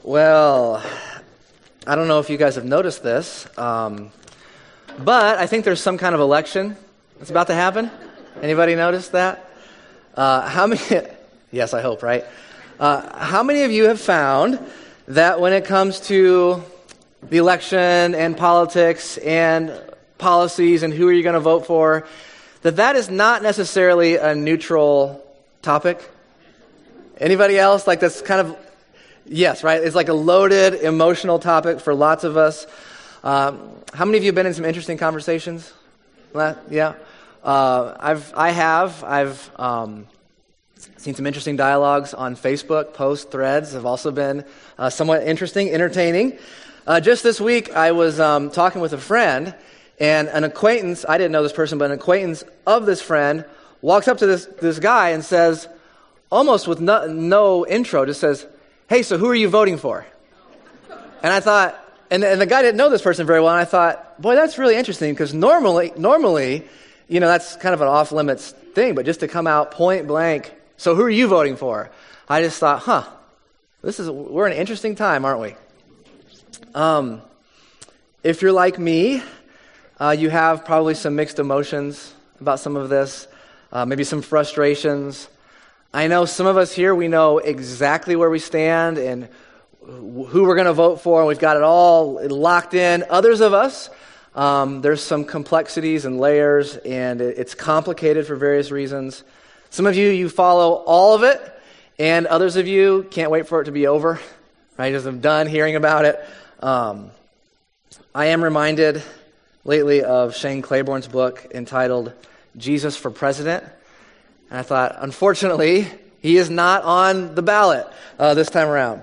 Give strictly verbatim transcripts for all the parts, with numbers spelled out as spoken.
Well, I don't know if you guys have noticed this, um, but I think there's some kind of election that's about to happen. Anybody notice that? Uh, how many? Yes, I hope, right? Uh, how many of you have found that when it comes to the election and politics and policies and who are you going to vote for, that that is not necessarily a neutral topic? Anybody else? Like that's kind of, yes, right? It's like a loaded, emotional topic for lots of us. Um, how many of you have been in some interesting conversations? Yeah. Uh, I've, I have. I've um, seen some interesting dialogues on Facebook. Post threads have also been uh, somewhat interesting, entertaining. Uh, just this week, I was um, talking with a friend, and an acquaintance, I didn't know this person, but an acquaintance of this friend walks up to this, this guy and says, almost with no, no intro, just says, "Hey, so who are you voting for?" And I thought, and, and the guy didn't know this person very well, and I thought, boy, that's really interesting, because normally, normally, you know, that's kind of an off-limits thing, but just to come out point blank, "So who are you voting for?" I just thought, huh, this is, we're in an interesting time, aren't we? Um, if you're like me, uh, you have probably some mixed emotions about some of this, uh, maybe some frustrations. I know some of us here, we know exactly where we stand and who we're going to vote for, and we've got it all locked in. Others of us, um, there's some complexities and layers, and it's complicated for various reasons. Some of you, you follow all of it, and others of you can't wait for it to be over, right? Just I'm done hearing about it. Um, I am reminded lately of Shane Claiborne's book entitled Jesus for President. And I thought, unfortunately, he is not on the ballot uh, this time around.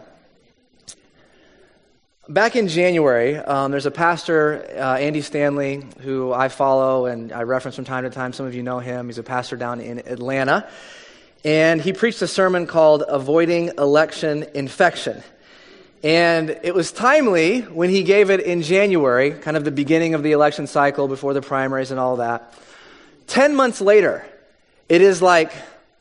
Back in January, um, there's a pastor, uh, Andy Stanley, who I follow and I reference from time to time. Some of you know him. He's a pastor down in Atlanta. And he preached a sermon called Avoiding Election Infection. And it was timely when he gave it in January, kind of the beginning of the election cycle before the primaries and all that. Ten months later, it is like,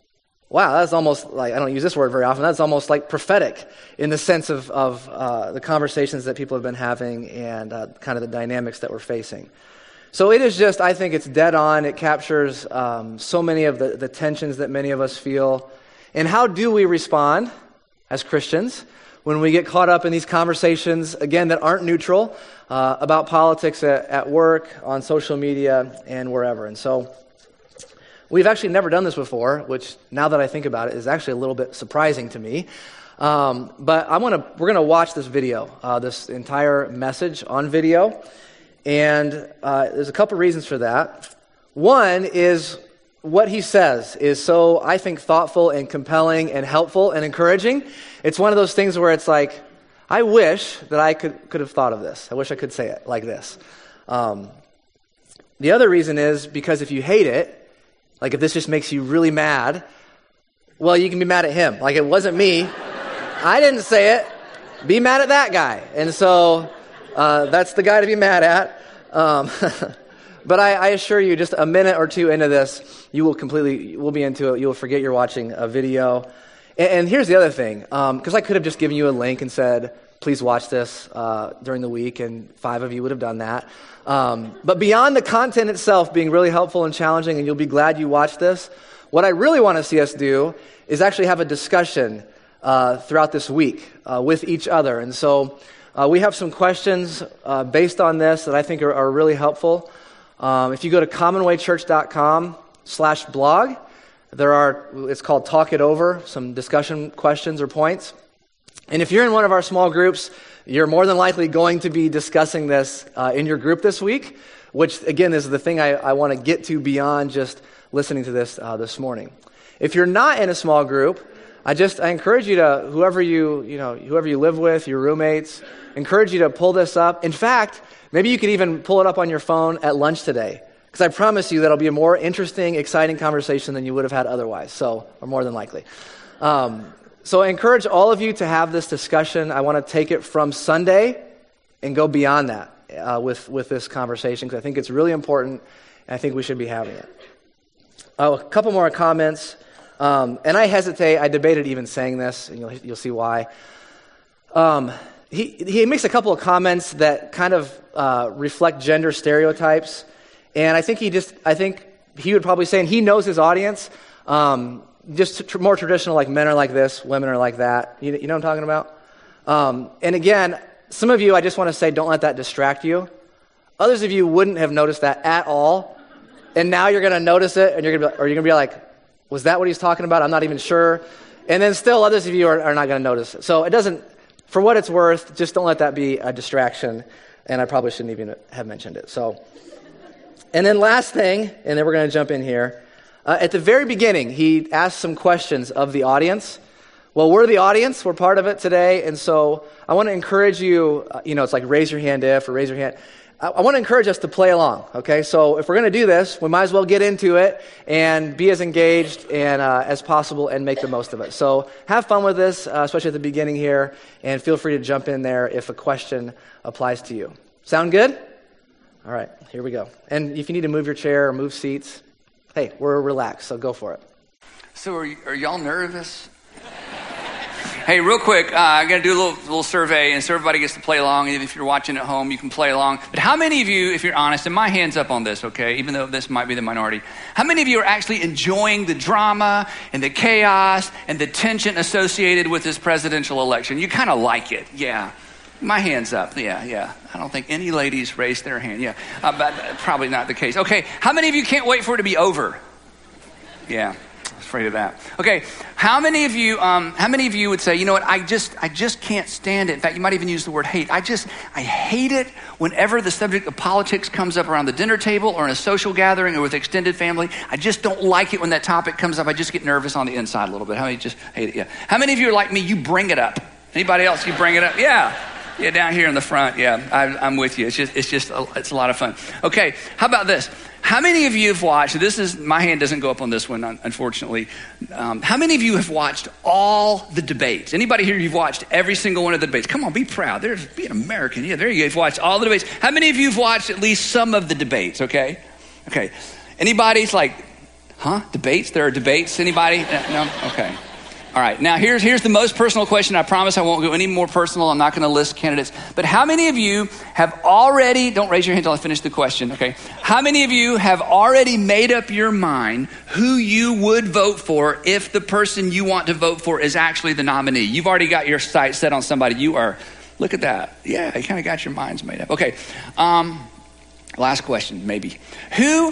wow, that's almost like, I don't use this word very often, that's almost like prophetic in the sense of, of uh, the conversations that people have been having and uh, kind of the dynamics that we're facing. So it is just, I think it's dead on. It captures um, so many of the, the tensions that many of us feel. And how do we respond as Christians when we get caught up in these conversations, again, that aren't neutral, uh, about politics at, at work, on social media, and wherever. And so we've actually never done this before, which now that I think about it is actually a little bit surprising to me. Um, but I want to. We're going to watch this video, uh, this entire message on video, and uh, there's a couple reasons for that. One is what he says is so, I think, thoughtful and compelling and helpful and encouraging. It's one of those things where it's like, I wish that I could could have thought of this. I wish I could say it like this. Um, the other reason is because if you hate it, like if this just makes you really mad, well, you can be mad at him. Like it wasn't me. I didn't say it. Be mad at that guy. And so uh, that's the guy to be mad at. Um, but I, I assure you, just a minute or two into this, you will completely, we'll be into it. You will forget you're watching a video. And, and here's the other thing, because um, I could have just given you a link and said, please watch this uh, during the week, and five of you would have done that. Um, but beyond the content itself being really helpful and challenging, and you'll be glad you watched this, what I really want to see us do is actually have a discussion uh, throughout this week uh, with each other. And so uh, we have some questions uh, based on this that I think are, are really helpful. Um, if you go to commonwaychurch.com slash blog, there are, it's called Talk It Over, some discussion questions or points. And if you're in one of our small groups, you're more than likely going to be discussing this uh, in your group this week, which, again, is the thing I, I want to get to beyond just listening to this uh, this morning. If you're not in a small group, I just I encourage you to, whoever you, you know, whoever you live with, your roommates, encourage you to pull this up. In fact, maybe you could even pull it up on your phone at lunch today, because I promise you that'll be a more interesting, exciting conversation than you would have had otherwise, so, or more than likely. Um, So I encourage all of you to have this discussion. I want to take it from Sunday and go beyond that uh, with, with this conversation, because I think it's really important, and I think we should be having it. Oh, a couple more comments. Um, and I hesitate. I debated even saying this, and you'll, you'll see why. Um, he, he makes a couple of comments that kind of uh, reflect gender stereotypes. And I think he just, I think he would probably say, and he knows his audience, um, just tr- more traditional, like men are like this, women are like that. You, you know what I'm talking about? Um, and again, some of you, I just want to say, don't let that distract you. Others of you wouldn't have noticed that at all. And now you're going to notice it, and you're going to be, or you're going to be like, was that what he's talking about? I'm not even sure. And then still others of you are, are not going to notice it. So it doesn't, for what it's worth, just don't let that be a distraction. And I probably shouldn't even have mentioned it. So, and then last thing, and then we're going to jump in here. Uh, at the very beginning, he asked some questions of the audience. Well, we're the audience. We're part of it today. And so I want to encourage you, uh, you know, it's like raise your hand if or raise your hand. I, I want to encourage us to play along, okay? So if we're going to do this, we might as well get into it and be as engaged and uh, as possible and make the most of it. So have fun with this, uh, especially at the beginning here, and feel free to jump in there if a question applies to you. Sound good? All right, here we go. And if you need to move your chair or move seats, hey, we're relaxed, so go for it. So are, y- are y'all nervous? Hey, real quick, uh, I'm going to do a little, little survey, and so everybody gets to play along. And if you're watching at home, you can play along. But how many of you, if you're honest, and my hand's up on this, okay, even though this might be the minority, how many of you are actually enjoying the drama and the chaos and the tension associated with this presidential election? You kind of like it, yeah. My hand's up, yeah, yeah. I don't think any ladies raised their hand, yeah. Uh, but probably not the case. Okay, how many of you can't wait for it to be over? Yeah. Afraid of that. Okay, how many of you um, how many of you would say, you know what, I just I just can't stand it. In fact, you might even use the word hate. I just I hate it whenever the subject of politics comes up around the dinner table or in a social gathering or with extended family. I just don't like it when that topic comes up. I just get nervous on the inside a little bit. How many just hate it? Yeah. How many of you are like me? You bring it up. Anybody else? You bring it up? Yeah. Yeah, down here in the front. Yeah, I, I'm with you. It's just it's just a, it's a lot of fun. Okay, how about this? How many of you have watched, this is, my hand doesn't go up on this one, unfortunately. Um, how many of you have watched all the debates? Anybody here, you've watched every single one of the debates? Come on, be proud. There's, be an American. Yeah, there you go. You've watched all the debates. How many of you have watched at least some of the debates, okay? Okay. Anybody's like, huh? Debates? There are debates? Anybody? No? Okay. All right, now here's here's the most personal question. I promise I won't go any more personal. I'm not going to list candidates. But how many of you have already, don't raise your hand until I finish the question, okay? How many of you have already made up your mind who you would vote for if the person you want to vote for is actually the nominee? You've already got your sights set on somebody. You are, look at that. Yeah, you kind of got your minds made up. Okay, um, last question, maybe. Who...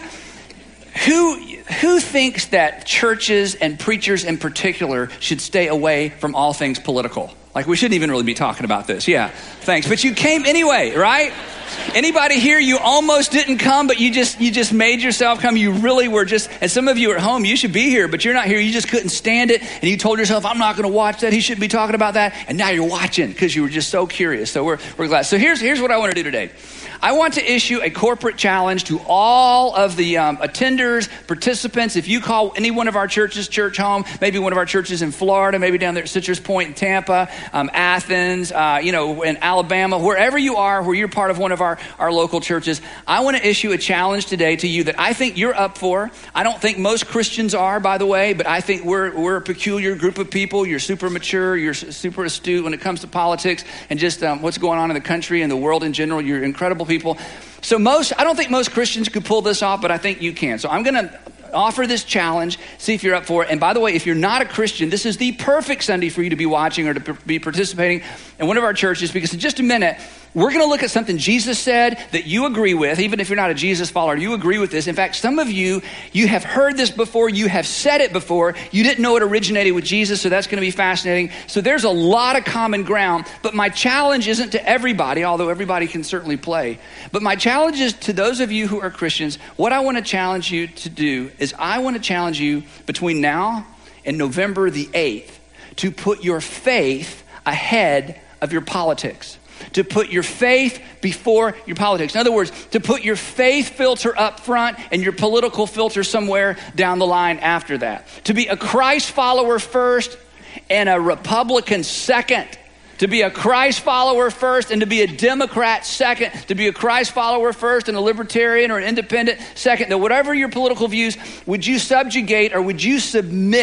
Who who thinks that churches and preachers in particular should stay away from all things political? Like, we shouldn't even really be talking about this. Yeah, thanks. But you came anyway, right? Anybody here, you almost didn't come, but you just you just made yourself come. You really were just, and some of you are at home, you should be here, but you're not here. You just couldn't stand it. And you told yourself, I'm not going to watch that. He shouldn't be talking about that. And now you're watching because you were just so curious. So we're we're glad. So here's here's what I want to do today. I want to issue a corporate challenge to all of the um, attenders, participants. If you call any one of our churches church home, maybe one of our churches in Florida, maybe down there at Citrus Point in Tampa, um, Athens, uh, you know, in Alabama, wherever you are, where you're part of one of our, our local churches, I want to issue a challenge today to you that I think you're up for. I don't think most Christians are, by the way, but I think we're we're a peculiar group of people. You're super mature, you're super astute when it comes to politics and just um, what's going on in the country and the world in general. You're incredible people. So most, I don't think most Christians could pull this off, but I think you can. So I'm going to offer this challenge, see if you're up for it. And by the way, if you're not a Christian, this is the perfect Sunday for you to be watching or to be participating in one of our churches, because in just a minute, we're going to look at something Jesus said that you agree with. Even if you're not a Jesus follower, you agree with this. In fact, some of you, you have heard this before. You have said it before. You didn't know it originated with Jesus, so that's going to be fascinating. So there's a lot of common ground. But my challenge isn't to everybody, although everybody can certainly play. But my challenge is to those of you who are Christians. What I want to challenge you to do is I want to challenge you between now and November the eighth to put your faith ahead of your politics. To put your faith before your politics. In other words, to put your faith filter up front and your political filter somewhere down the line after that. To be a Christ follower first and a Republican second. To be a Christ follower first and to be a Democrat second. To be a Christ follower first and a Libertarian or an Independent second. That whatever your political views, would you subjugate or would you submit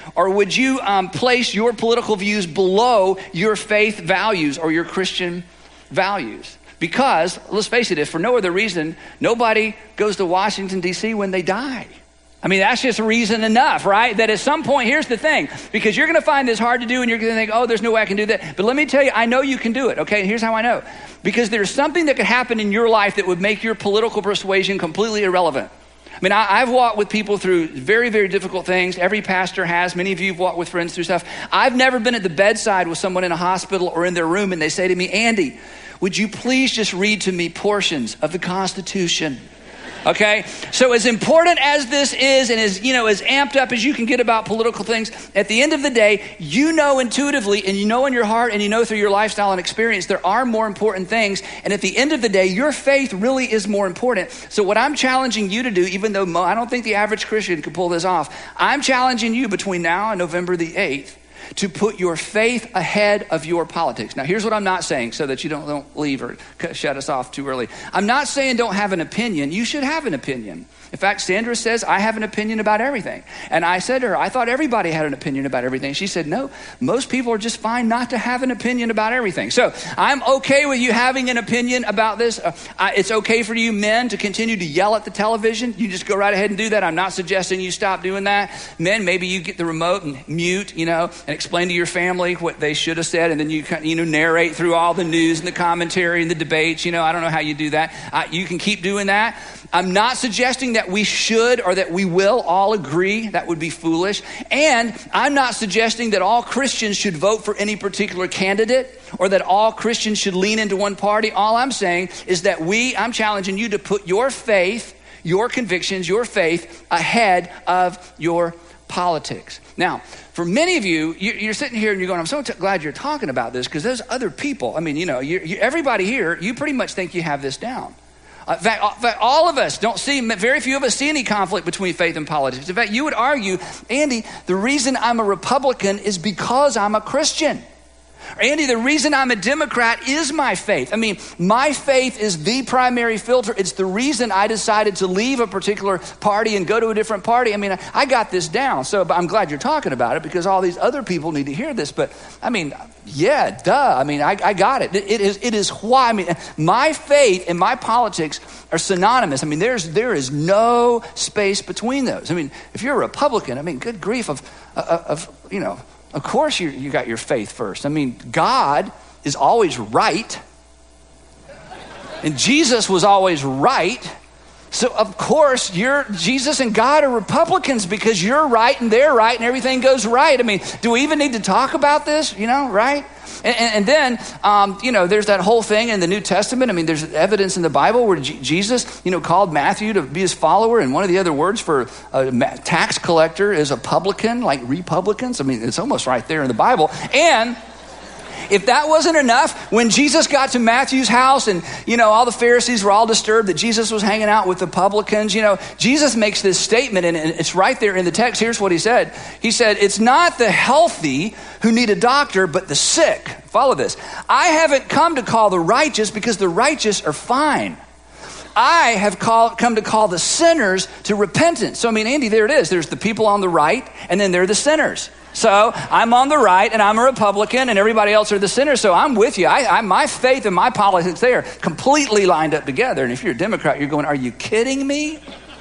Or would you um, place your political views below your faith values or your Christian values? Because, let's face it, if for no other reason, nobody goes to Washington, D C when they die. I mean, that's just reason enough, right? That at some point, here's the thing, because you're going to find this hard to do and you're going to think, oh, there's no way I can do that. But let me tell you, I know you can do it, okay? And here's how I know. Because there's something that could happen in your life that would make your political persuasion completely irrelevant. I mean, I, I've walked with people through very, very difficult things. Every pastor has. Many of you have walked with friends through stuff. I've never been at the bedside with someone in a hospital or in their room and they say to me, Andy, would you please just read to me portions of the Constitution? Okay, so as important as this is and as, you know, as amped up as you can get about political things, at the end of the day, you know intuitively and you know in your heart and you know through your lifestyle and experience, there are more important things. And at the end of the day, your faith really is more important. So what I'm challenging you to do, even though Mo, I don't think the average Christian could pull this off, I'm challenging you between now and November the eighth to put your faith ahead of your politics. Now, here's what I'm not saying so that you don't, don't leave or shut us off too early. I'm not saying don't have an opinion. You should have an opinion. In fact, Sandra says, I have an opinion about everything. And I said to her, I thought everybody had an opinion about everything. She said, no, most people are just fine not to have an opinion about everything. So I'm okay with you having an opinion about this. Uh, I, it's okay for you men to continue to yell at the television. You just go right ahead and do that. I'm not suggesting you stop doing that. Men, maybe you get the remote and mute, you know, and explain to your family what they should have said. And then you you know, narrate through all the news and the commentary and the debates. You know, I don't know how you do that. Uh, you can keep doing that. I'm not suggesting that we should or that we will all agree. That would be foolish. And I'm not suggesting that all Christians should vote for any particular candidate or that all Christians should lean into one party. All I'm saying is that we, I'm challenging you to put your faith, your convictions, your faith ahead of your politics. Now, for many of you, you're sitting here and you're going, I'm so t- glad you're talking about this because there's other people. I mean, you know, you're, you, everybody here, you pretty much think you have this down. In fact, in fact, all of us don't see, very few of us see any conflict between faith and politics. In fact, you would argue, Andy, the reason I'm a Republican is because I'm a Christian. Or, Andy, the reason I'm a Democrat is my faith. I mean, my faith is the primary filter. It's the reason I decided to leave a particular party and go to a different party. I mean, I, I got this down. So I'm glad you're talking about it because all these other people need to hear this. But I mean, yeah, duh. I mean, I, I got it. It, it is it is why. I mean, my faith and my politics are synonymous. I mean, there's there is no space between those. I mean, if you're a Republican, I mean, good grief of of, of you know. Of course you you got your faith first. I mean, God is always right. And Jesus was always right. So of course you're Jesus and God are Republicans because you're right and they're right and everything goes right. I mean, do we even need to talk about this? You know, right? And, and, and then, um, you know, there's that whole thing in the New Testament. I mean, there's evidence in the Bible where G- Jesus, you know, called Matthew to be his follower. And one of the other words for a tax collector is a publican, like Republicans. I mean, it's almost right there in the Bible. And if that wasn't enough, when Jesus got to Matthew's house and, you know, all the Pharisees were all disturbed that Jesus was hanging out with the publicans, you know, Jesus makes this statement and it's right there in the text. Here's what he said. He said, it's not the healthy who need a doctor, but the sick. Follow this. I haven't come to call the righteous because the righteous are fine. I have called, come to call the sinners to repentance. So, I mean, Andy, there it is. There's the people on the right and then there are the sinners. So I'm on the right and I'm a Republican and everybody else are the sinners. So I'm with you. I, I, my faith and my politics, they are completely lined up together. And if you're a Democrat, you're going, are you kidding me?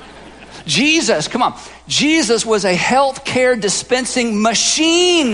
Jesus, come on. Jesus was a health care dispensing machine.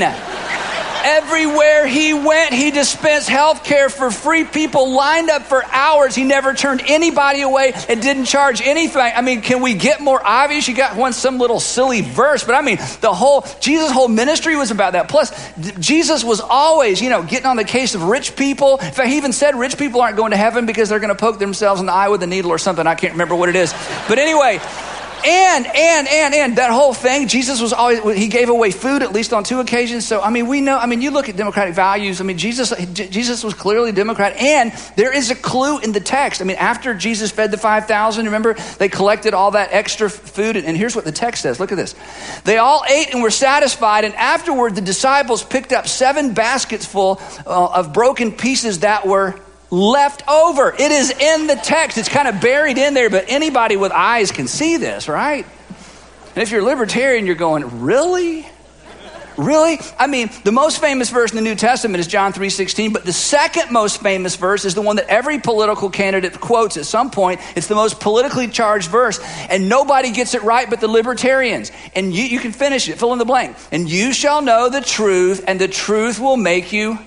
Everywhere he went, he dispensed health care for free. People lined up for hours. He never turned anybody away and didn't charge anything. I mean, can we get more obvious? You got one, some little silly verse, but I mean, the whole, Jesus' whole ministry was about that. Plus, Jesus was always, you know, getting on the case of rich people. In fact, he even said rich people aren't going to heaven because they're going to poke themselves in the eye with a needle or something. I can't remember what it is. But anyway, And, and, and, and that whole thing, Jesus was always, he gave away food at least on two occasions. So, I mean, we know, I mean, you look at democratic values. I mean, Jesus, Jesus was clearly Democrat. And there is a clue in the text. I mean, after Jesus fed the five thousand, remember, they collected all that extra food. And here's what the text says. Look at this. They all ate and were satisfied. And afterward, the disciples picked up seven baskets full uh, of broken pieces that were left over. It is in the text. It's kind of buried in there, but anybody with eyes can see this, right? And if you're libertarian, you're going, really? Really? I mean, the most famous verse in the New Testament is John three sixteen, but the second most famous verse is the one that every political candidate quotes at some point. It's the most politically charged verse, and nobody gets it right but the libertarians. And you, you can finish it, fill in the blank. And you shall know the truth, and the truth will make you...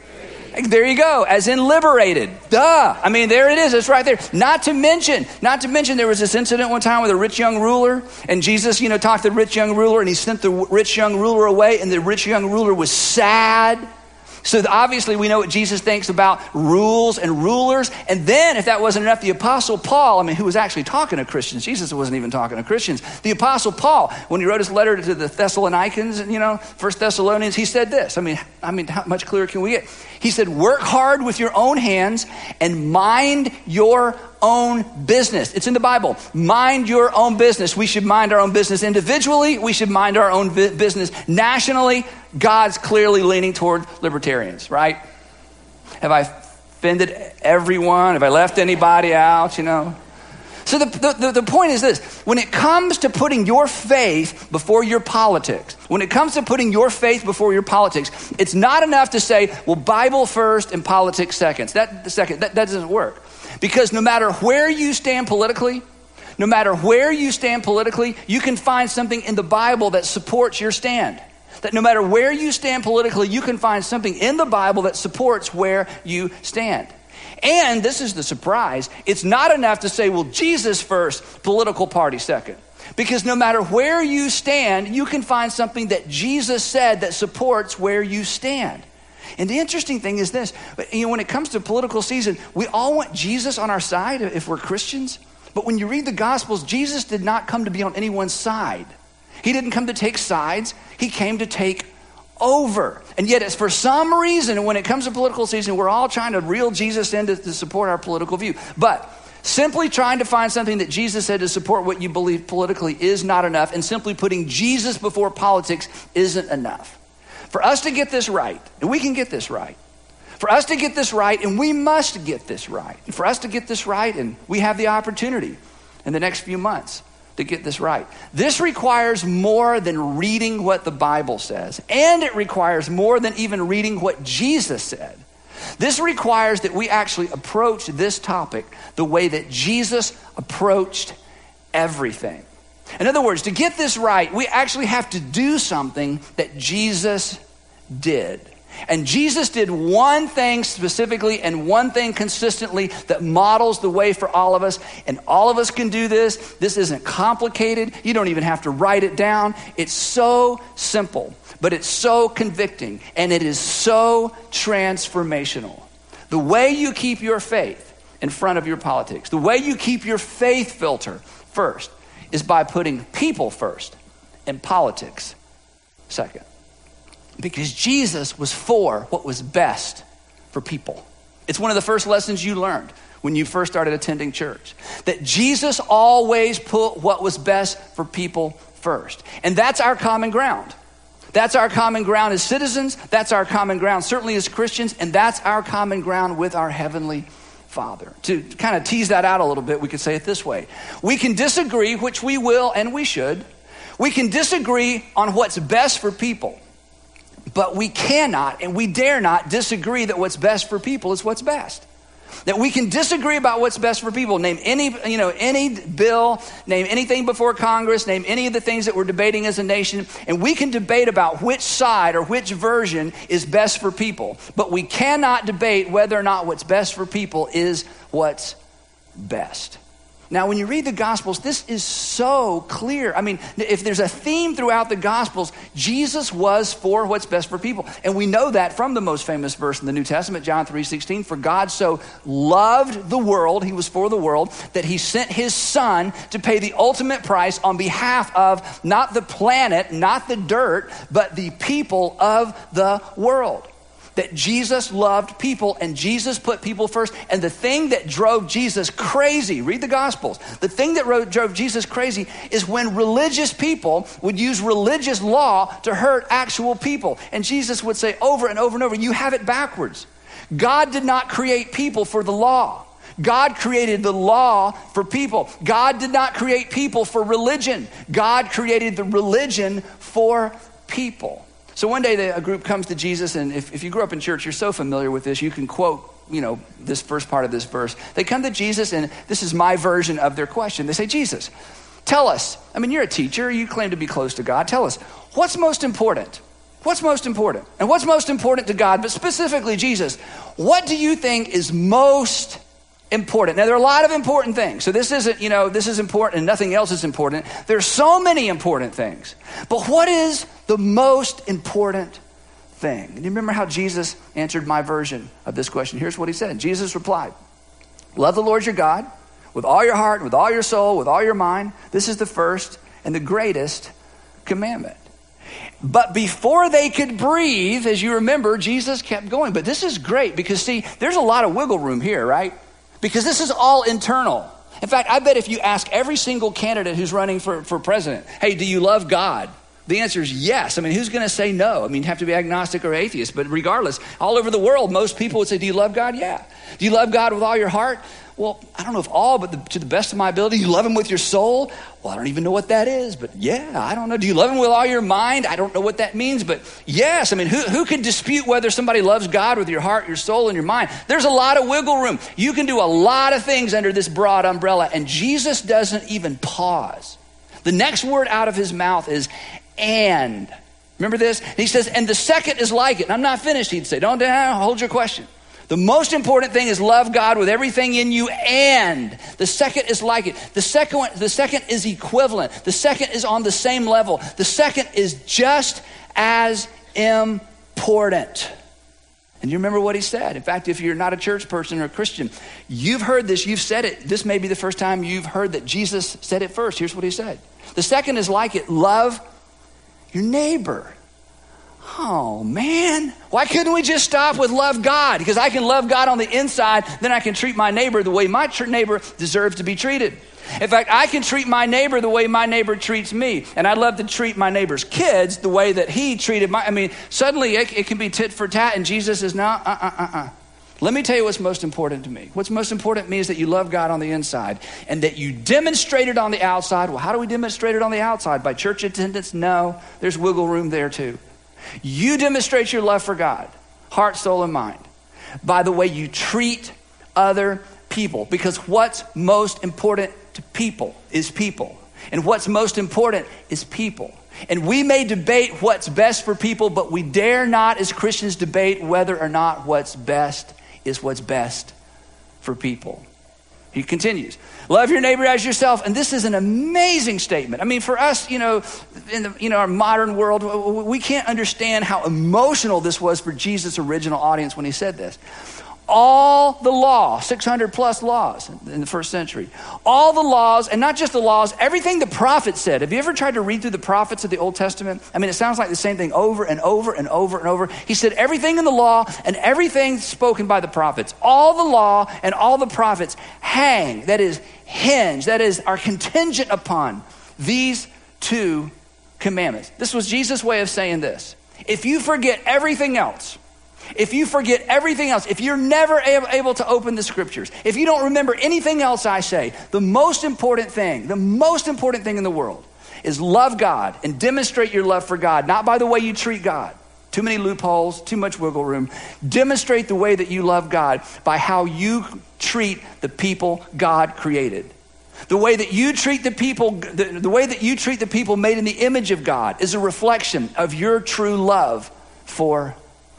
There you go, as in liberated. Duh. I mean, there it is. It's right there. Not to mention, not to mention there was this incident one time with a rich young ruler, and Jesus, you know, talked to the rich young ruler, and he sent the rich young ruler away, and the rich young ruler was sad. So obviously we know what Jesus thinks about rules and rulers. And then if that wasn't enough, the Apostle Paul, I mean, who was actually talking to Christians, Jesus wasn't even talking to Christians. The Apostle Paul, when he wrote his letter to the Thessalonians, you know, First Thessalonians, he said this. I mean, I mean, how much clearer can we get? He said, work hard with your own hands and mind your own business. It's in the Bible. Mind your own business. We should mind our own business individually. We should mind our own vi- business nationally. God's clearly leaning toward libertarians, right? Have I offended everyone? Have I left anybody out, you know? So the, the, the point is this. When it comes to putting your faith before your politics, when it comes to putting your faith before your politics, it's not enough to say, well, Bible first and politics second. That, second, that, that doesn't work. Because no matter where you stand politically, no matter where you stand politically, you can find something in the Bible that supports your stand. That no matter where you stand politically, you can find something in the Bible that supports where you stand. And this is the surprise. It's not enough to say, well, Jesus first, political party second. Because no matter where you stand, you can find something that Jesus said that supports where you stand. And the interesting thing is this, you know, when it comes to political season, we all want Jesus on our side if we're Christians. But when you read the Gospels, Jesus did not come to be on anyone's side. He didn't come to take sides. He came to take over. And yet it's for some reason, when it comes to political season, we're all trying to reel Jesus in to, to support our political view. But simply trying to find something that Jesus said to support what you believe politically is not enough. And simply putting Jesus before politics isn't enough. For us to get this right, and we can get this right, for us to get this right, and we must get this right, and for us to get this right, and we have the opportunity in the next few months to get this right. This requires more than reading what the Bible says, and it requires more than even reading what Jesus said. This requires that we actually approach this topic the way that Jesus approached everything. In other words, to get this right, we actually have to do something that Jesus did. And Jesus did one thing specifically and one thing consistently that models the way for all of us. And all of us can do this. This isn't complicated. You don't even have to write it down. It's so simple, but it's so convicting, and it is so transformational. The way you keep your faith in front of your politics, the way you keep your faith filter first, is by putting people first and politics second. Because Jesus was for what was best for people. It's one of the first lessons you learned when you first started attending church. That Jesus always put what was best for people first. And that's our common ground. That's our common ground as citizens. That's our common ground certainly as Christians. And that's our common ground with our Heavenly Father. To kind of tease that out a little bit, we could say it this way. We can disagree, which we will and we should. We can disagree on what's best for people. But we cannot and we dare not disagree that what's best for people is what's best. That we can disagree about what's best for people. Name any, you know, any bill, name anything before Congress, name any of the things that we're debating as a nation, and we can debate about which side or which version is best for people. But we cannot debate whether or not what's best for people is what's best. Now, when you read the Gospels, this is so clear. I mean, if there's a theme throughout the Gospels, Jesus was for what's best for people. And we know that from the most famous verse in the New Testament, John three sixteen, for God so loved the world, he was for the world, that he sent his son to pay the ultimate price on behalf of not the planet, not the dirt, but the people of the world. That Jesus loved people and Jesus put people first. And the thing that drove Jesus crazy, read the Gospels, the thing that drove Jesus crazy is when religious people would use religious law to hurt actual people. And Jesus would say over and over and over, you have it backwards. God did not create people for the law. God created the law for people. God did not create people for religion. God created the religion for people. So one day the, a group comes to Jesus, and if, if you grew up in church, you're so familiar with this, you can quote, you know, this first part of this verse. They come to Jesus, and this is my version of their question. They say, Jesus, tell us, I mean, you're a teacher, you claim to be close to God. Tell us, what's most important? What's most important? And what's most important to God, but specifically Jesus, what do you think is most important? Now, there are a lot of important things. So this isn't, you know, this is important and nothing else is important. There's so many important things. But what is the most important thing? And you remember how Jesus answered my version of this question? Here's what he said. Jesus replied, love the Lord your God with all your heart, with all your soul, with all your mind. This is the first and the greatest commandment. But before they could breathe, as you remember, Jesus kept going. But this is great because, see, there's a lot of wiggle room here, right? Because this is all internal. In fact, I bet if you ask every single candidate who's running for, for president, hey, do you love God? The answer is yes. I mean, who's going to say no? I mean, you have to be agnostic or atheist. But regardless, all over the world, most people would say, do you love God? Yeah. Do you love God with all your heart? Well, I don't know if all, but the, to the best of my ability. You love him with your soul? Well, I don't even know what that is, but yeah, I don't know. Do you love him with all your mind? I don't know what that means, but yes. I mean, who, who can dispute whether somebody loves God with your heart, your soul, and your mind? There's a lot of wiggle room. You can do a lot of things under this broad umbrella, and Jesus doesn't even pause. The next word out of his mouth is and. Remember this? He says, and the second is like it. And I'm not finished, he'd say. Don't, don't hold your question. The most important thing is love God with everything in you, and the second is like it. The second one, the second is equivalent. The second is on the same level. The second is just as important. And you remember what he said. In fact, if you're not a church person or a Christian, you've heard this, you've said it. This may be the first time you've heard that Jesus said it first. Here's what he said. The second is like it. Love your neighbor. Oh, man. Why couldn't we just stop with love God? Because I can love God on the inside, then I can treat my neighbor the way my tr- neighbor deserves to be treated. In fact, I can treat my neighbor the way my neighbor treats me. And I'd love to treat my neighbor's kids the way that he treated my, I mean, suddenly it, it can be tit for tat, and Jesus is now, uh, uh, uh, uh. Let me tell you what's most important to me. What's most important to me is that you love God on the inside and that you demonstrate it on the outside. Well, how do we demonstrate it on the outside? By church attendance? No, there's wiggle room there too. You demonstrate your love for God, heart, soul, and mind, by the way you treat other people. Because what's most important to people is people. And what's most important is people. And we may debate what's best for people, but we dare not as Christians debate whether or not what's best is what's best for people. He continues, love your neighbor as yourself. And this is an amazing statement. I mean, for us, you know, in the, you know, our modern world, we can't understand how emotional this was for Jesus' original audience when he said this. All the law, six hundred plus laws in the first century, all the laws, and not just the laws, everything the prophets said. Have you ever tried to read through the prophets of the Old Testament? I mean, it sounds like the same thing over and over and over and over. He said everything in the law and everything spoken by the prophets, all the law and all the prophets hang, that is hinge, that is are contingent upon these two commandments. This was Jesus' way of saying this. If you forget everything else, If you forget everything else, if you're never able to open the scriptures, if you don't remember anything else I say, the most important thing, the most important thing in the world is love God and demonstrate your love for God, not by the way you treat God. Too many loopholes, too much wiggle room. Demonstrate the way that you love God by how you treat the people God created. The way that you treat the people, the, the way that you treat the people made in the image of God is a reflection of your true love for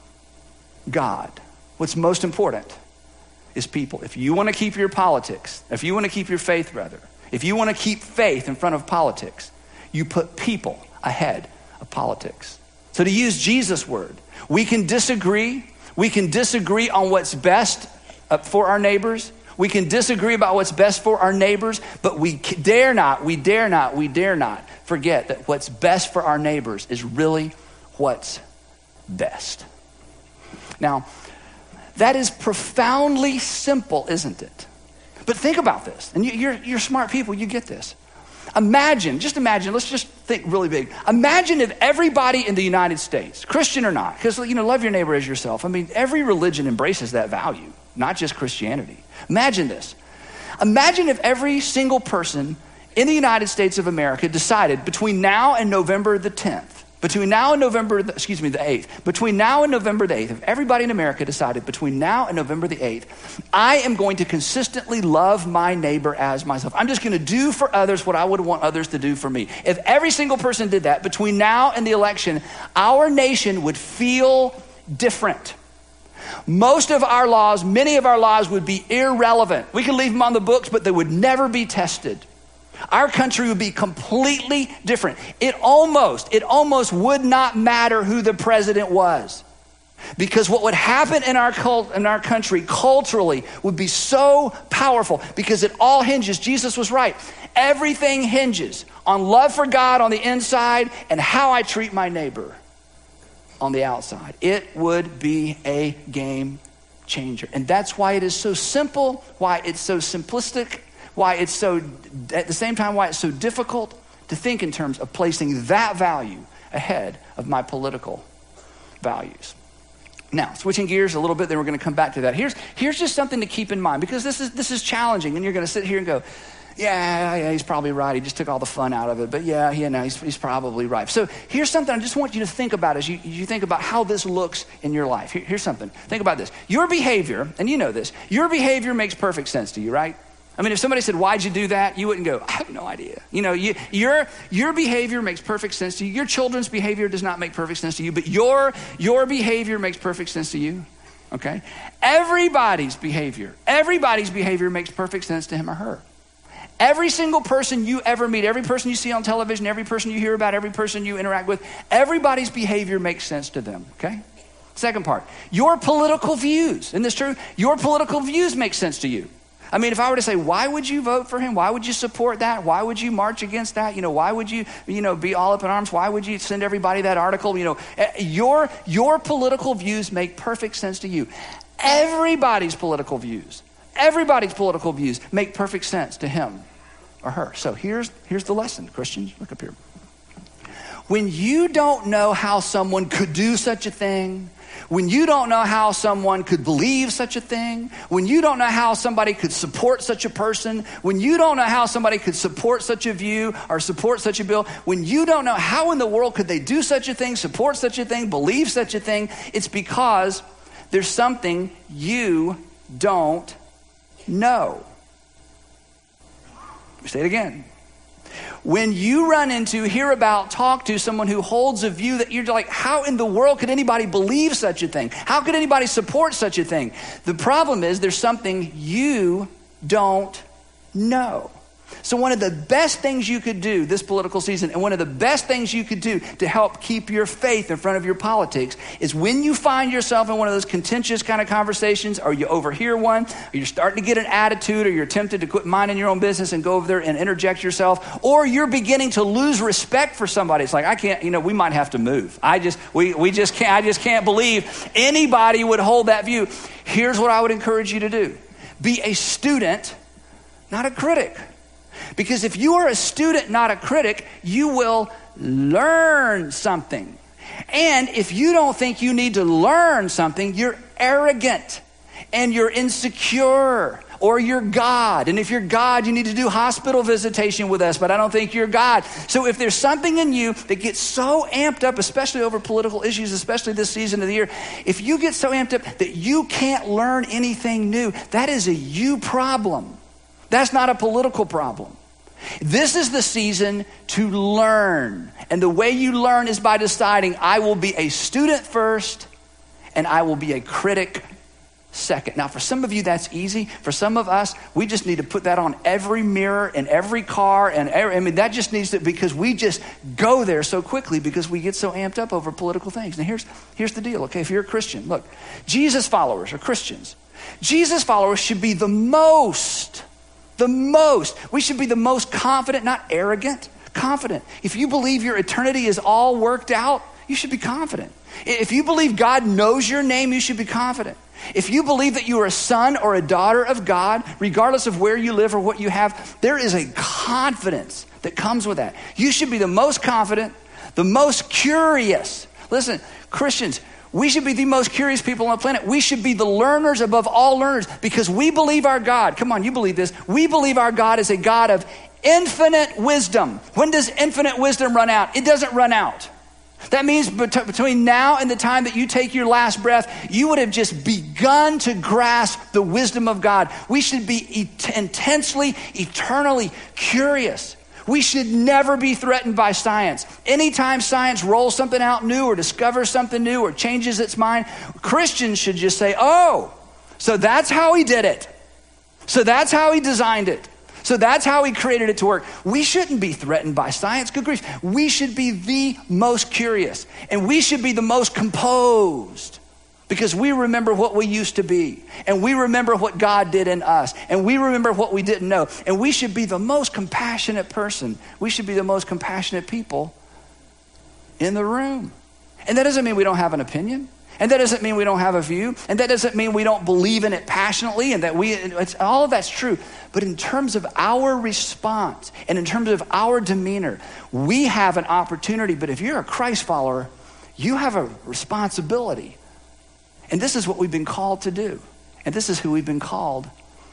God. What's most important is people. If you want to keep your politics, if you want to keep your faith, rather, if you want to keep faith in front of politics, you put people ahead of politics. So to use Jesus' word, we can disagree. We can disagree on what's best for our neighbors. We can disagree about what's best for our neighbors, but we dare not, we dare not, we dare not forget that what's best for our neighbors is really what's best. Now, that is profoundly simple, isn't it? But think about this, and you, you're, you're smart people, you get this. Imagine, just imagine, let's just think really big. Imagine if everybody in the United States, Christian or not, because, you know, love your neighbor as yourself. I mean, every religion embraces that value, not just Christianity. Imagine this. Imagine if every single person in the United States of America decided between now and November the tenth between now and November, the, excuse me, the eighth, between now and November the eighth, if everybody in America decided between now and November the eighth, I am going to consistently love my neighbor as myself. I'm just going to do for others what I would want others to do for me. If every single person did that between now and the election, our nation would feel different. Most of our laws, many of our laws would be irrelevant. We could leave them on the books, but they would never be tested. Our country would be completely different. It almost, it almost would not matter who the president was, because what would happen in our cult, in our country culturally would be so powerful, because it all hinges, Jesus was right, everything hinges on love for God on the inside and how I treat my neighbor on the outside. It would be a game changer. And that's why it is so simple, why it's so simplistic, why it's so, at the same time, why it's so difficult to think in terms of placing that value ahead of my political values. Now, switching gears a little bit, then we're going to come back to that. Here's, here's just something to keep in mind, because this is, this is challenging, and you're going to sit here and go, yeah, yeah, he's probably right. He just took all the fun out of it. But yeah, yeah, no, he's, he's probably right. So here's something I just want you to think about as you, you think about how this looks in your life. Here, here's something. Think about this. Your behavior, and you know this, your behavior makes perfect sense to you, right? I mean, if somebody said, why'd you do that? You wouldn't go, I have no idea. You know, you, your, your behavior makes perfect sense to you. Your children's behavior does not make perfect sense to you, but your, your behavior makes perfect sense to you, okay? Everybody's behavior, everybody's behavior makes perfect sense to him or her. Every single person you ever meet, every person you see on television, every person you hear about, every person you interact with, everybody's behavior makes sense to them, okay? Second part, your political views, isn't this true? Your political views make sense to you. I mean, if I were to say, why would you vote for him? Why would you support that? Why would you march against that? You know, why would you, you know, be all up in arms? Why would you send everybody that article? You know, your, your political views make perfect sense to you. Everybody's political views, everybody's political views make perfect sense to him or her. So here's, here's the lesson, Christians, look up here. When you don't know how someone could do such a thing, when you don't know how someone could believe such a thing, when you don't know how somebody could support such a person, when you don't know how somebody could support such a view or support such a bill, when you don't know how in the world could they do such a thing, support such a thing, believe such a thing, it's because there's something you don't know. Let me say it again. When you run into, hear about, talk to someone who holds a view that you're like, how in the world could anybody believe such a thing? How could anybody support such a thing? The problem is there's something you don't know. So one of the best things you could do this political season, and one of the best things you could do to help keep your faith in front of your politics, is when you find yourself in one of those contentious kind of conversations, or you overhear one, or you're starting to get an attitude, or you're tempted to quit minding your own business and go over there and interject yourself, or you're beginning to lose respect for somebody. It's like, I can't, you know, we might have to move. I just, we, we just can't, I just can't believe anybody would hold that view. Here's what I would encourage you to do. Be a student, not a critic. Because if you are a student, not a critic, you will learn something. And if you don't think you need to learn something, you're arrogant and you're insecure, or you're God. And if you're God, you need to do hospital visitation with us, but I don't think you're God. So if there's something in you that gets so amped up, especially over political issues, especially this season of the year, if you get so amped up that you can't learn anything new, that is a you problem. That's not a political problem. This is the season to learn. And the way you learn is by deciding, I will be a student first and I will be a critic second. Now, for some of you, that's easy. For some of us, we just need to put that on every mirror and every car. And every, I mean, that just needs to, because we just go there so quickly because we get so amped up over political things. Now, here's, here's the deal, okay? If you're a Christian, look, Jesus followers are Christians. Jesus followers should be the most The most. We should be the most confident, not arrogant, confident. If you believe your eternity is all worked out, you should be confident. If you believe God knows your name, you should be confident. If you believe that you are a son or a daughter of God, regardless of where you live or what you have, there is a confidence that comes with that. You should be the most confident, the most curious. Listen, Christians, we should be the most curious people on the planet. We should be the learners above all learners, because we believe our God, come on, you believe this, we believe our God is a God of infinite wisdom. When does infinite wisdom run out? It doesn't run out. That means bet- between now and the time that you take your last breath, you would have just begun to grasp the wisdom of God. We should be et- intensely, eternally curious. We should never be threatened by science. Anytime science rolls something out new or discovers something new or changes its mind, Christians should just say, oh, so that's how he did it. So that's how he designed it. So that's how he created it to work. We shouldn't be threatened by science. Good grief. We should be the most curious, and we should be the most composed, because we remember what we used to be, and we remember what God did in us, and we remember what we didn't know. And we should be the most compassionate person. We should be the most compassionate people in the room. And that doesn't mean we don't have an opinion. And that doesn't mean we don't have a view. And that doesn't mean we don't believe in it passionately, and that we, it's, all of that's true. But in terms of our response and in terms of our demeanor, we have an opportunity. But if you're a Christ follower, you have a responsibility. And this is what we've been called to do. And this is who we've been called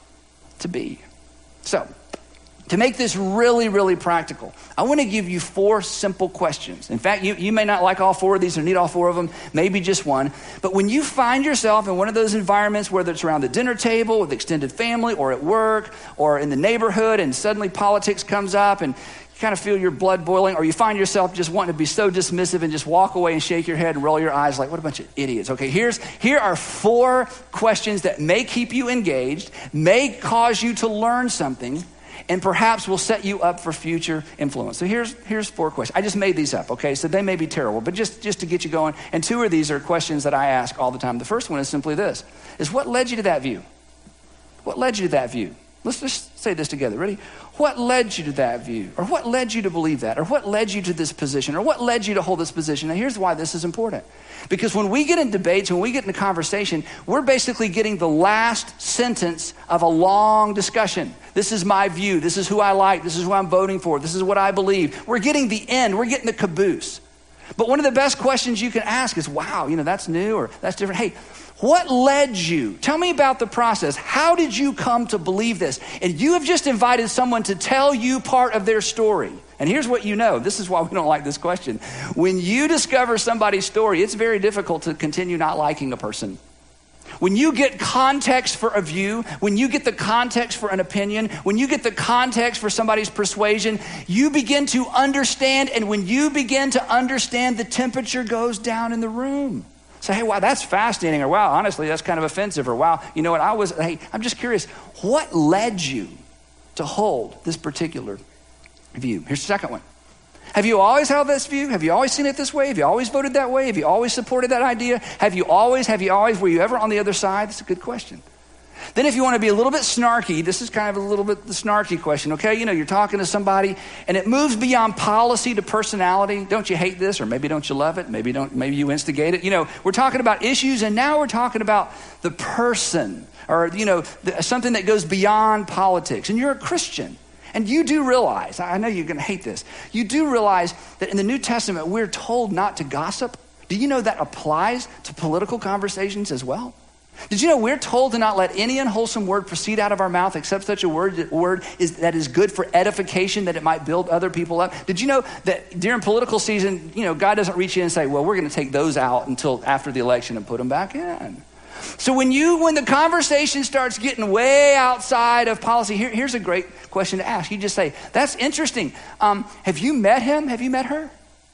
to be. So, to make this really, really practical, I want to give you four simple questions. In fact, you, you may not like all four of these or need all four of them, maybe just one. But when you find yourself in one of those environments, whether it's around the dinner table with extended family or at work or in the neighborhood, and suddenly politics comes up and you kind of feel your blood boiling, or you find yourself just wanting to be so dismissive and just walk away and shake your head and roll your eyes like, what a bunch of idiots. Okay, here's here are four questions that may keep you engaged, may cause you to learn something, and perhaps will set you up for future influence. So here's here's four questions. I just made these up, okay? So they may be terrible, but just, just to get you going. And two of these are questions that I ask all the time. The first one is simply this, is what led you to that view? What led you to that view? Let's just say this together. Ready? What led you to that view? Or what led you to believe that? Or what led you to this position? Or what led you to hold this position? Now here's why this is important. Because when we get in debates, when we get in a conversation, we're basically getting the last sentence of a long discussion. This is my view. This is who I like. This is who I'm voting for. This is what I believe. We're getting the end. We're getting the caboose. But one of the best questions you can ask is, wow, you know, that's new or that's different. Hey, what led you? Tell me about the process. How did you come to believe this? And you have just invited someone to tell you part of their story. And here's what you know. This is why we don't like this question. When you discover somebody's story, it's very difficult to continue not liking a person. When you get context for a view, when you get the context for an opinion, when you get the context for somebody's persuasion, you begin to understand. And when you begin to understand, the temperature goes down in the room. Say, hey, wow, that's fascinating. Or wow, honestly, that's kind of offensive. Or wow, you know what, I was, hey, I'm just curious. What led you to hold this particular view? Here's the second one. Have you always held this view? Have you always seen it this way? Have you always voted that way? Have you always supported that idea? Have you always, have you always, were you ever on the other side? That's a good question. Then if you want to be a little bit snarky, this is kind of a little bit the snarky question, okay? You know, you're talking to somebody and it moves beyond policy to personality. Don't you hate this? Or maybe don't you love it? Maybe don't, maybe you instigate it. You know, we're talking about issues, and now we're talking about the person, or, you know, the, something that goes beyond politics. And you're a Christian. And you do realize, I know you're going to hate this, you do realize that in the New Testament, we're told not to gossip. Do you know that applies to political conversations as well? Did you know we're told to not let any unwholesome word proceed out of our mouth except such a word, word is, that is good for edification, that it might build other people up? Did you know that during political season, you know, God doesn't reach in and say, well, we're going to take those out until after the election and put them back in? So when you, when the conversation starts getting way outside of policy, here, here's a great question to ask. You just say, that's interesting. Um, have you met him? Have you met her?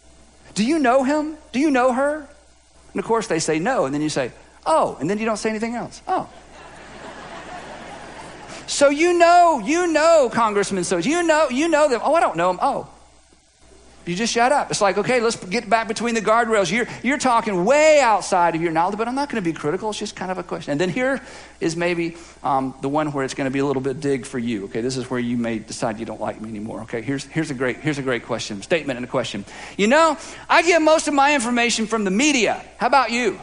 Do you know him? Do you know her? And of course they say no. And then you say, oh, and then you don't say anything else. Oh. So you know, you know Congressman so you know, you know them. Oh, I don't know him. Oh. You just shut up. It's like, okay, let's get back between the guardrails. You're, you're talking way outside of your knowledge, but I'm not going to be critical. It's just kind of a question. And then here is maybe um, the one where it's going to be a little bit dig for you. Okay, this is where you may decide you don't like me anymore. Okay, here's here's a great here's a great question, statement and a question. You know, I get most of my information from the media. How about you?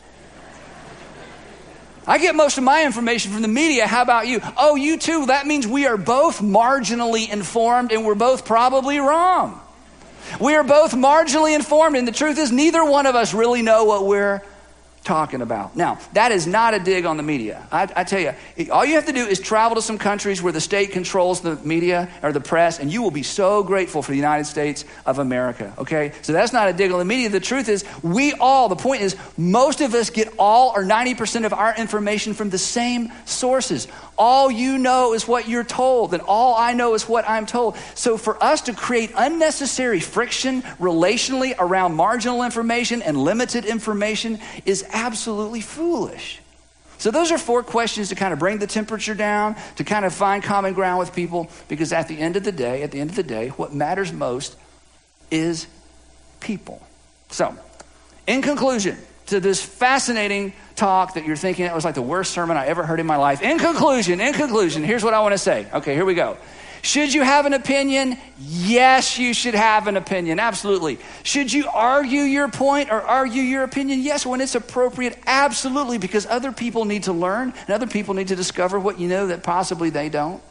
I get most of my information from the media. How about you? Oh, you too. That means we are both marginally informed, and we're both probably wrong. We are both marginally informed, and the truth is neither one of us really know what we're talking about. Now, that is not a dig on the media. I, I tell you, all you have to do is travel to some countries where the state controls the media or the press, and you will be so grateful for the United States of America, okay? So that's not a dig on the media. The truth is, we all, the point is, most of us get all or ninety percent of our information from the same sources. All you know is what you're told, and all I know is what I'm told. So for us to create unnecessary friction relationally around marginal information and limited information is absolutely foolish. So those are four questions to kind of bring the temperature down, to kind of find common ground with people, because at the end of the day, at the end of the day, what matters most is people. So, in conclusion to this fascinating talk that you're thinking it was like the worst sermon I ever heard in my life. In conclusion, in conclusion, here's what I want to say. Okay, here we go. Should you have an opinion? Yes, you should have an opinion. Absolutely. Should you argue your point or argue your opinion? Yes, when it's appropriate. Absolutely, because other people need to learn and other people need to discover what you know that possibly they don't.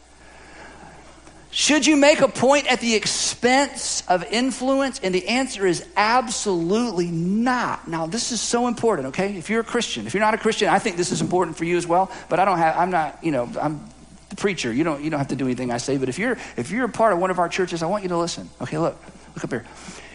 Should you make a point at the expense of influence? And the answer is absolutely not. Now, this is so important, okay? If you're a Christian, if you're not a Christian, I think this is important for you as well, but I don't have, I'm not, you know, I'm the preacher. You don't, you don't have to do anything I say, but if you're, if you're a part of one of our churches, I want you to listen. Okay, look, look up here.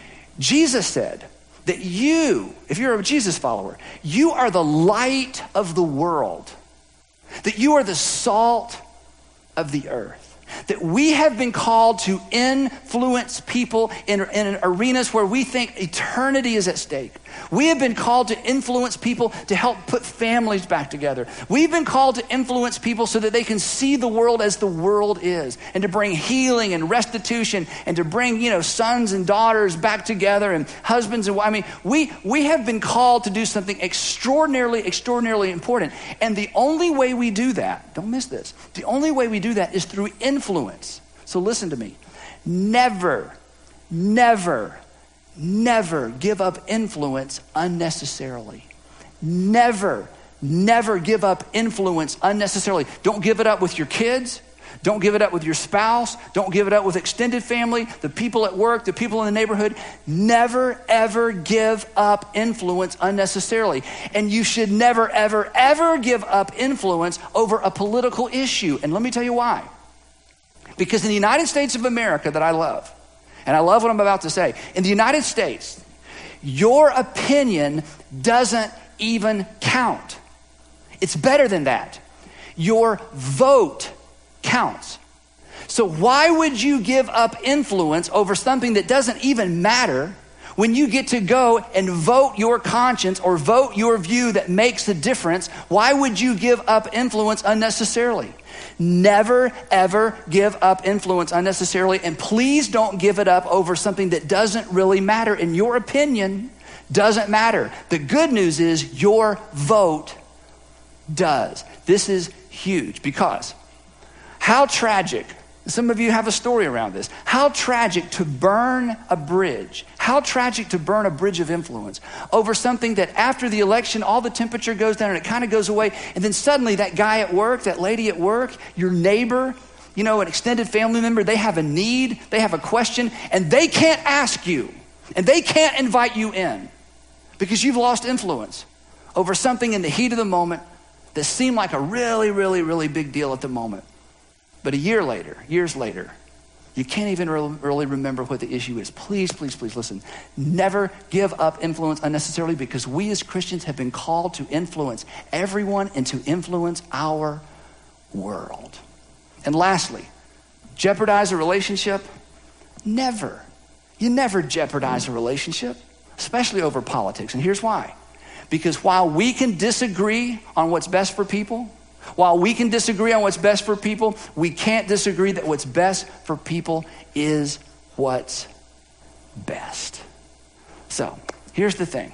Jesus said that you, if you're a Jesus follower, you are the light of the world, that you are the salt of the earth. That we have been called to influence people in, in arenas where we think eternity is at stake. We have been called to influence people to help put families back together. We've been called to influence people so that they can see the world as the world is, and to bring healing and restitution, and to bring, you know, sons and daughters back together, and husbands and wives. I mean, we, we have been called to do something extraordinarily, extraordinarily important. And the only way we do that, don't miss this, the only way we do that is through influence. So listen to me. Never, never, never give up influence unnecessarily. Never, never give up influence unnecessarily. Don't give it up with your kids. Don't give it up with your spouse. Don't give it up with extended family, the people at work, the people in the neighborhood. Never, ever give up influence unnecessarily. And you should never, ever, ever give up influence over a political issue. And let me tell you why. Because in the United States of America that I love, and I love what I'm about to say, in the United States, your opinion doesn't even count. It's better than that. Your vote counts. So why would you give up influence over something that doesn't even matter when you get to go and vote your conscience or vote your view that makes a difference? Why would you give up influence unnecessarily? Never, ever give up influence unnecessarily. And please don't give it up over something that doesn't really matter. In your opinion, doesn't matter. The good news is your vote does. This is huge, because how tragic, some of you have a story around this, how tragic to burn a bridge, how tragic to burn a bridge of influence over something that after the election, all the temperature goes down and it kind of goes away. And then suddenly that guy at work, that lady at work, your neighbor, you know, an extended family member, they have a need, they have a question, and they can't ask you, and they can't invite you in because you've lost influence over something in the heat of the moment that seemed like a really, really, really big deal at the moment. But a year later, years later, you can't even really remember what the issue is. Please, please, please listen. Never give up influence unnecessarily, because we as Christians have been called to influence everyone and to influence our world. And lastly, jeopardize a relationship? Never. You never jeopardize a relationship, especially over politics. And here's why. Because while we can disagree on what's best for people, While we can disagree on what's best for people, we can't disagree that what's best for people is what's best. So, here's the thing.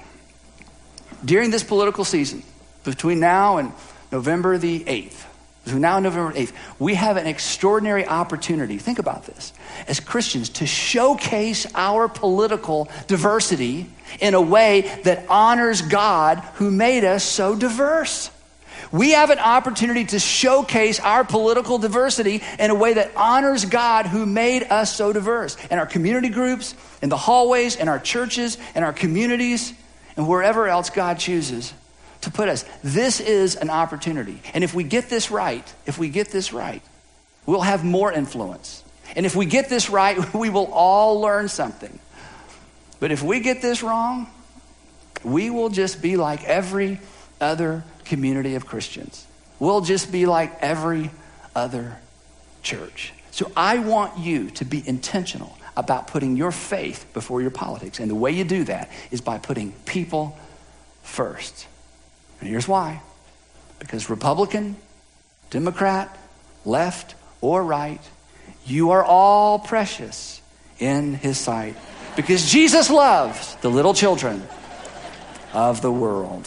During this political season, between now and November the eighth, between now and November eighth, we have an extraordinary opportunity, think about this, as Christians, to showcase our political diversity in a way that honors God who made us so diverse. We have an opportunity to showcase our political diversity in a way that honors God who made us so diverse. In our community groups, in the hallways, in our churches, in our communities, and wherever else God chooses to put us. This is an opportunity. And if we get this right, if we get this right, we'll have more influence. And if we get this right, we will all learn something. But if we get this wrong, we will just be like every other community of Christians. We'll just be like every other church. So I want you to be intentional about putting your faith before your politics. And the way you do that is by putting people first. And here's why. Because Republican, Democrat, left, or right, you are all precious in his sight. Because Jesus loves the little children of the world.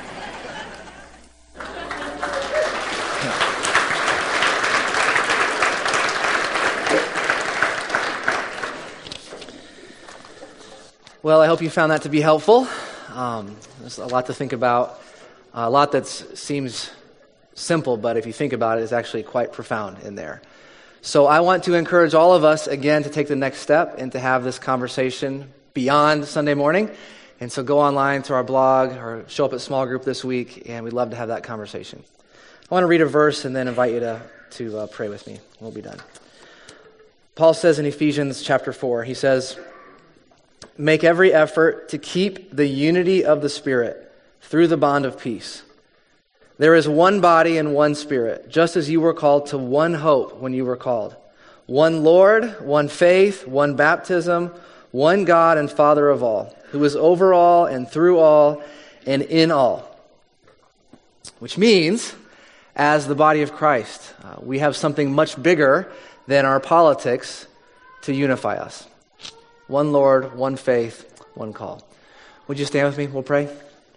Well, I hope you found that to be helpful. Um, there's a lot to think about, a lot that seems simple, but if you think about it, it's actually quite profound in there. So I want to encourage all of us, again, to take the next step and to have this conversation beyond Sunday morning. And so go online to our blog or show up at small group this week, and we'd love to have that conversation. I want to read a verse and then invite you to, to uh, pray with me. We'll be done. Paul says in Ephesians chapter four, he says, "Make every effort to keep the unity of the Spirit through the bond of peace. There is one body and one Spirit, just as you were called to one hope when you were called. One Lord, one faith, one baptism, one God and Father of all, who is over all and through all and in all." Which means, as the body of Christ, uh, we have something much bigger than our politics to unify us. One Lord, one faith, one call. Would you stand with me? We'll pray.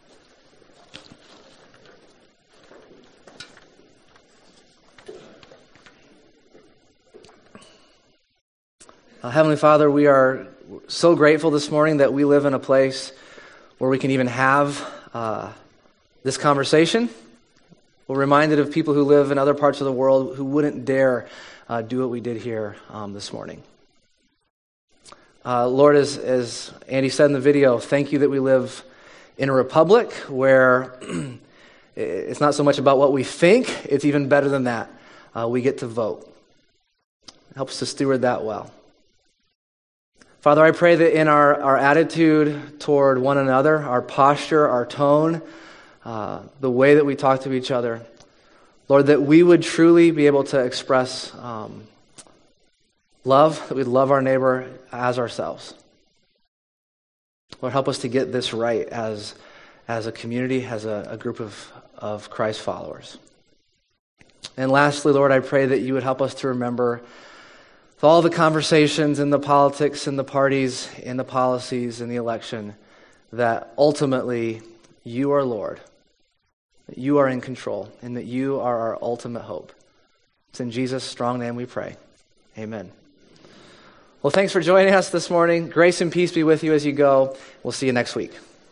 Uh, Heavenly Father, we are so grateful this morning that we live in a place where we can even have uh, this conversation. We're reminded of people who live in other parts of the world who wouldn't dare uh, do what we did here um, this morning. Uh, Lord, as, as Andy said in the video, thank you that we live in a republic where it's not so much about what we think, it's even better than that. Uh, we get to vote. It helps us to steward that well. Father, I pray that in our, our attitude toward one another, our posture, our tone, uh, the way that we talk to each other, Lord, that we would truly be able to express um, love, that we'd love our neighbor as ourselves. Lord, help us to get this right as, as a community, as a, a group of, of Christ followers. And lastly, Lord, I pray that you would help us to remember all the conversations and the politics and the parties and the policies and the election, that ultimately you are Lord, that you are in control, and that you are our ultimate hope. It's in Jesus' strong name we pray. Amen. Well, thanks for joining us this morning. Grace and peace be with you as you go. We'll see you next week.